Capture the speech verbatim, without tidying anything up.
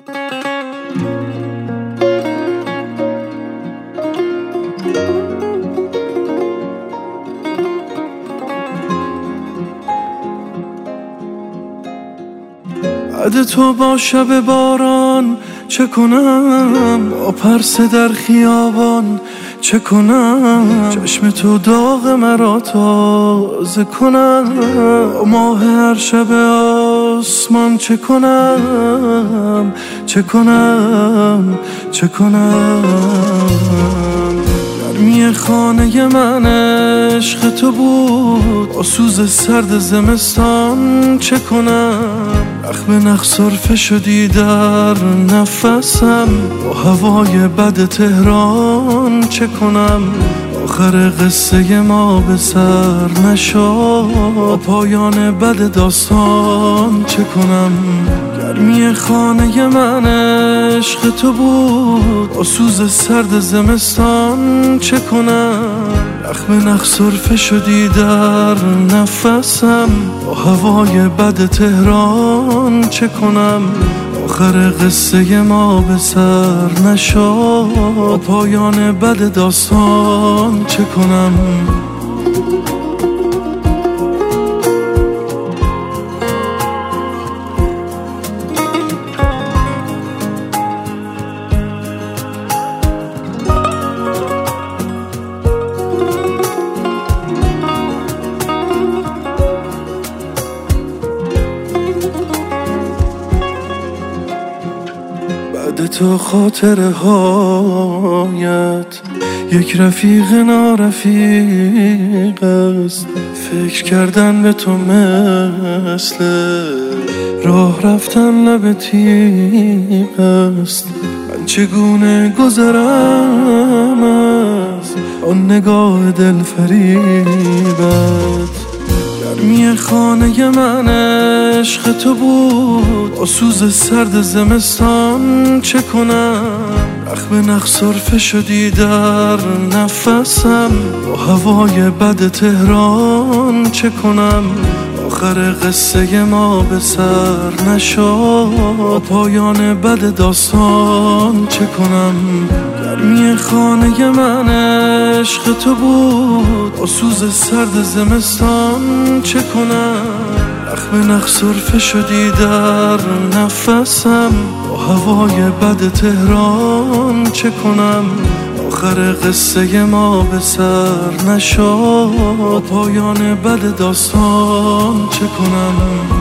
بعد تو با شب باران چه کنم، با پرسه در خیابان چه کنم، چشم تو داغ مرا تازه کنم، با ماه هر شب آسمان چه کنم، چه کنم، چه کنم. گرمی خانه من عشق تو بود، با سوز سرد زمستان چه کنم، زخم نخ سرفه شدی در نفسم، با هوای بد تهران چه کنم. آخر قصه ما به سر نشد، با پایان بد داستان چه کنم. گرمی خانه من عشق تو بود، با سوز سرد زمستان چه کنم، زخم نخ سرفه شدی در نفسم، با هوای بد تهران چه کنم. آخر قصه ما به سر نشد، با پایان بد داستان چه کنم. بعد تو خاطره هایت یک رفیق نارفیق است، فکر کردن به تو مثل راه رفتن لب تیغ است. من چگونه گذرم از آن نگاه دل فریبت. گرمی خانه من عشق تو بود، با سوز سرد زمستان چه کنم، زخم نخ سرفه شدی در نفسم، با هوای بد تهران چه کنم. آخر قصه ما به سر نشد، با پایان بد داستان چه کنم. گرمی خانه من عشق تو بود، با سوز سرد زمستان چه کنم، زخم نخ سرفه شدی در نفسم، با هوای بد تهران چه کنم. آخر قصه ما به سر نشد، با پایان بد داستان چه کنم.